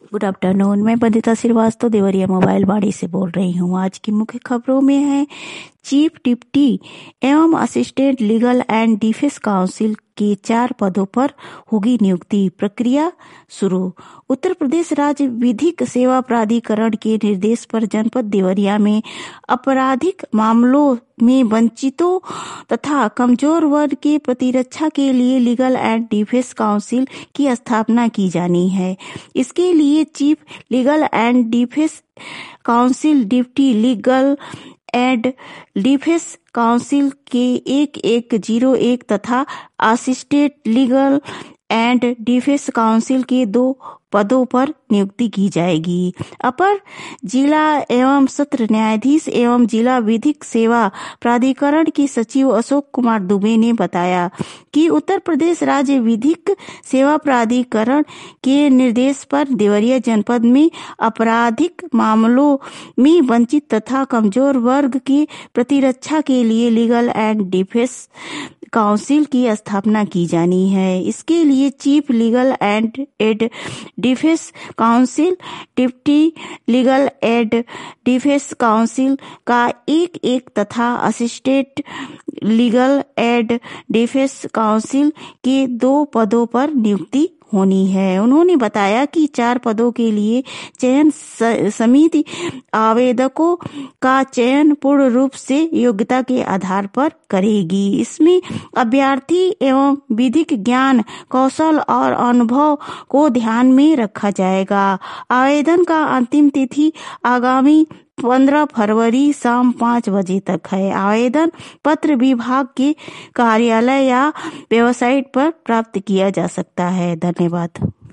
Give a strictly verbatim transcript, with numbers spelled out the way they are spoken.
Good afternoon. मैं Bandita Srivastava Deoria mobile बाड़ी से बोल रही हूँ। आज की मुख्य खबरों में है चीफ डिप्टी एवं assistant legal and defence counsel के चार पदों पर होगी नियुक्ति प्रक्रिया शुरू। उत्तर प्रदेश राज्य विधिक सेवा प्राधिकरण के निर्देश पर जनपद देवरिया में आपराधिक मामलों में वंचितों तथा कमजोर वर्ग के प्रतिरक्षा के लिए लीगल एंड डिफेंस काउंसिल की स्थापना की जानी है। इसके लिए chief legal and defence counsel, deputy legal and defence counsel के एक एक जीरो एक तथा assistant legal and defence counsel के दो पदों पर नियुक्ति की जाएगी। अपर जिला एवं सत्र न्यायाधीश एवं जिला विधिक सेवा प्राधिकरण के सचिव अशोक कुमार दुबे ने बताया कि उत्तर प्रदेश राज्य विधिक सेवा प्राधिकरण के निर्देश पर देवरिया जनपद में आपराधिक मामलों में वंचित तथा कमजोर वर्ग की प्रतिरक्षा के लिए लीगल एंड डिफेंस काउंसिल की स्थापना की जानी है। इसके लिए chief legal and aid defence counsel, deputy legal aid defence counsel का एक एक तथा assistant legal aid defence counsel के दो पदों पर नियुक्ति होनी है। उन्होंने बताया कि चार पदों के लिए चयन समिति आवेदकों का चयन पूर्ण रूप से योग्यता के आधार पर करेगी। इसमें अभ्यर्थी एवं विधिक ज्ञान, कौशल और अनुभव को ध्यान में रखा जाएगा। आवेदन का अंतिम तिथि आगामी पंद्रह फरवरी शाम पाँच बजे तक है। आवेदन पत्र विभाग के कार्यालय या वेबसाइट पर प्राप्त किया जा सकता है। धन्यवाद।